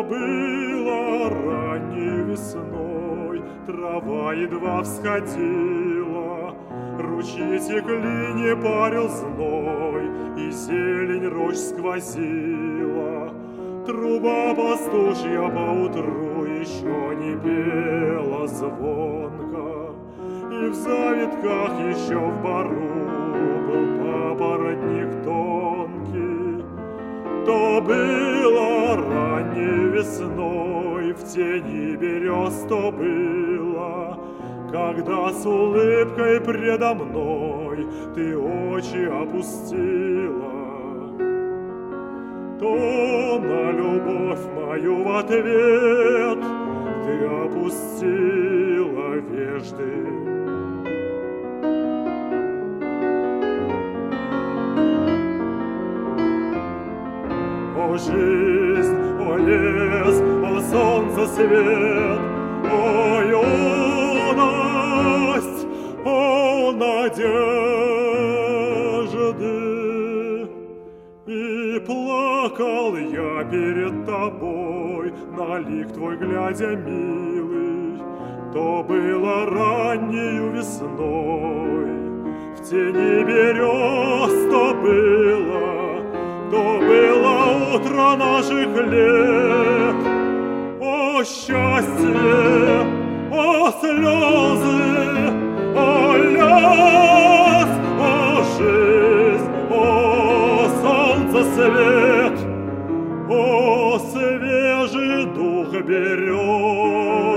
было ранней весной, трава едва всходила, ручьи текли, не парил зной, и зелень рощ сквозила. Труба пастушья поутру еще не пела звонко, и в завитках еще в бору был папоротник тонкий. То было ранней весной, в тени берез то было, когда с улыбкой предо мной ты очи опустила. То на любовь мою в ответ ты опустила вежды. О жизнь, о лес, о солнце свет, о юность, о надежды. И плакал я перед тобой, на лик твой глядя, милый. То было раннею весной, в тени берез то было утро наших лет. О счастье, о слезы, о лес, о жизнь, о солнце свет, о свежий дух берез.